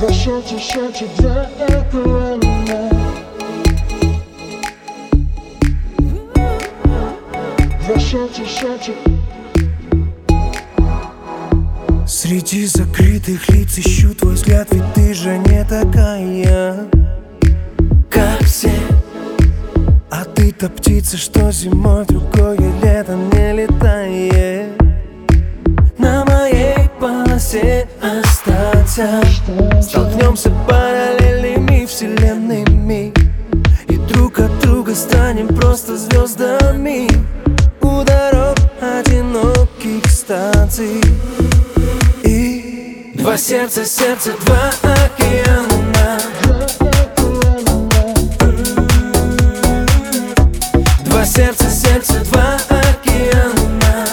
Сердце, два экрана. Два сердца. Среди закрытых лиц ищу твой взгляд, ведь ты же не такая, как все. А ты-то птица, что зимой в другое лето не летает. На моей полосе останься. Столкнемся параллельными вселенными и друг от друга станем просто звездами у дорог одиноких станций. И два сердца, два океана. Два сердца, два океана.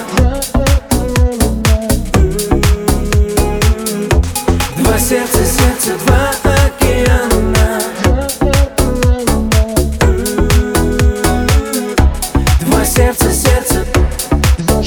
Два сердца, два океана. Два сердца, Два сердца, два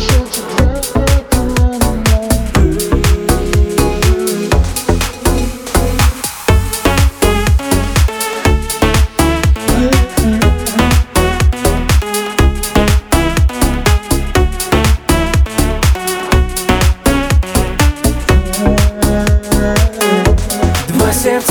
сердце.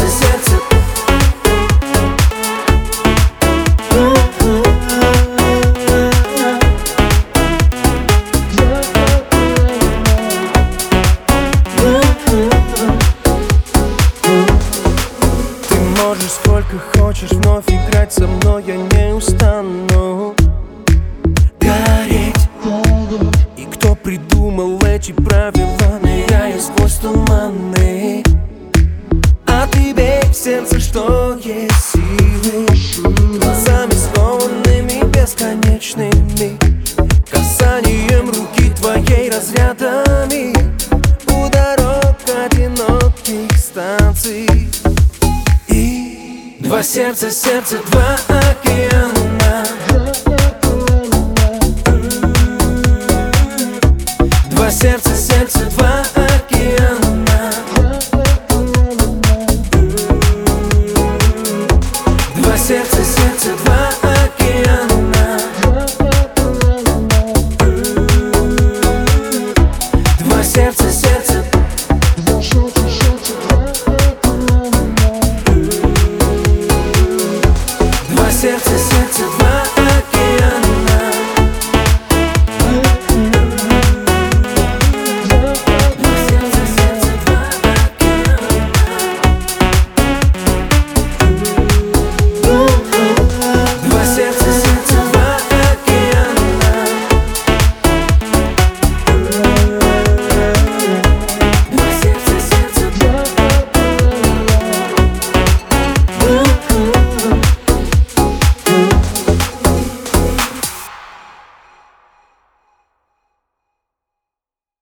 Ты можешь сколько хочешь вновь играть со мной, я не устану гореть. И кто придумал эти правила, ныряя сквозь туманы. А тебе в сердце, что есть силы, глазами скованными бесконечными, касанием руки твоей разрядами у дорог одиноких станций. И два сердца, два океана. Два сердца, два океана. Два сердца, два океана. Два сердца.